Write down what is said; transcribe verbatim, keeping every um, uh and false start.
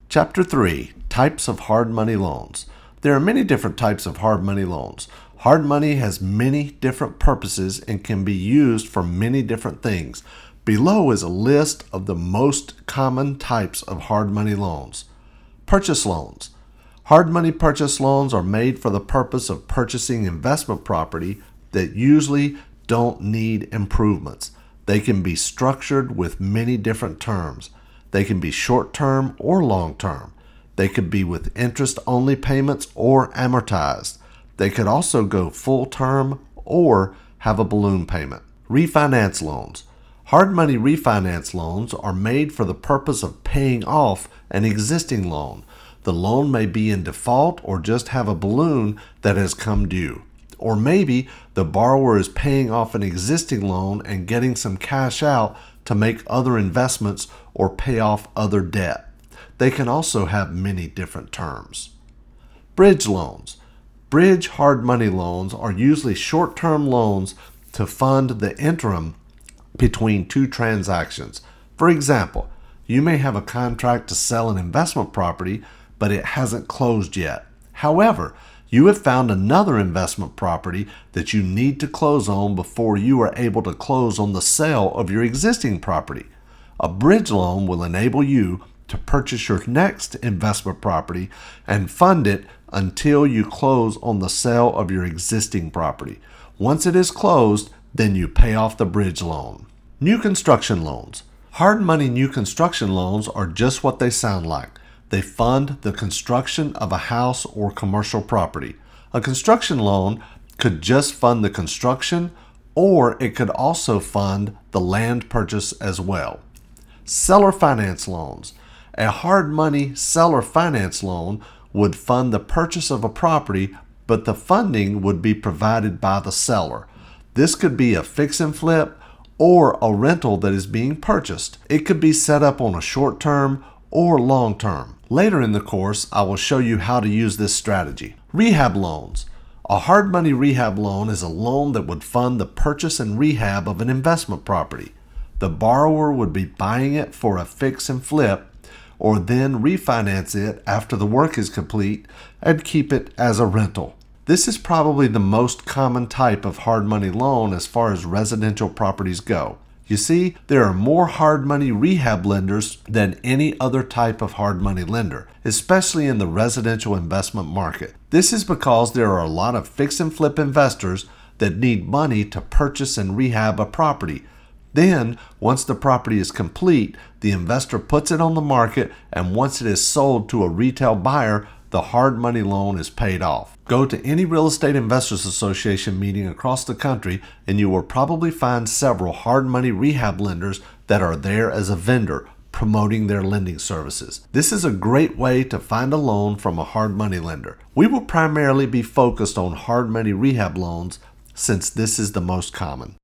Chapter three, Types of Hard Money Loans. There are many different types of hard money loans. Hard money has many different purposes and can be used for many different things. Below is a list of the most common types of hard money loans. Purchase loans. Hard money purchase loans are made for the purpose of purchasing investment property that usually don't need improvements. They can be structured with many different terms. They can be short-term or long-term. They could be with interest-only payments or amortized. They could also go full-term or have a balloon payment. Refinance loans. Hard money refinance loans are made for the purpose of paying off an existing loan. The loan may be in default or just have a balloon that has come due. Or maybe the borrower is paying off an existing loan and getting some cash out to make other investments or pay off other debt. They can also have many different terms. Bridge loans. Bridge hard money loans are usually short-term loans to fund the interim between two transactions. For example, you may have a contract to sell an investment property, but it hasn't closed yet. However, you have found another investment property that you need to close on before you are able to close on the sale of your existing property. A bridge loan will enable you to purchase your next investment property and fund it until you close on the sale of your existing property. Once it is closed, then you pay off the bridge loan. New construction loans. Hard money new construction loans are just what they sound like. They fund the construction of a house or commercial property. A construction loan could just fund the construction, or it could also fund the land purchase as well. Seller finance loans. A hard money seller finance loan would fund the purchase of a property, but the funding would be provided by the seller. This could be a fix and flip or a rental that is being purchased. It could be set up on a short term or long term. Later in the course, I will show you how to use this strategy. Rehab loans. A hard money rehab loan is a loan that would fund the purchase and rehab of an investment property. The borrower would be buying it for a fix and flip, or then refinance it after the work is complete and keep it as a rental. This is probably the most common type of hard money loan as far as residential properties go. You see, there are more hard money rehab lenders than any other type of hard money lender, especially in the residential investment market. This is because there are a lot of fix and flip investors that need money to purchase and rehab a property. Then, once the property is complete, the investor puts it on the market, and once it is sold to a retail buyer, the hard money loan is paid off. Go to any Real Estate Investors Association meeting across the country and you will probably find several hard money rehab lenders that are there as a vendor promoting their lending services. This is a great way to find a loan from a hard money lender. We will primarily be focused on hard money rehab loans since this is the most common.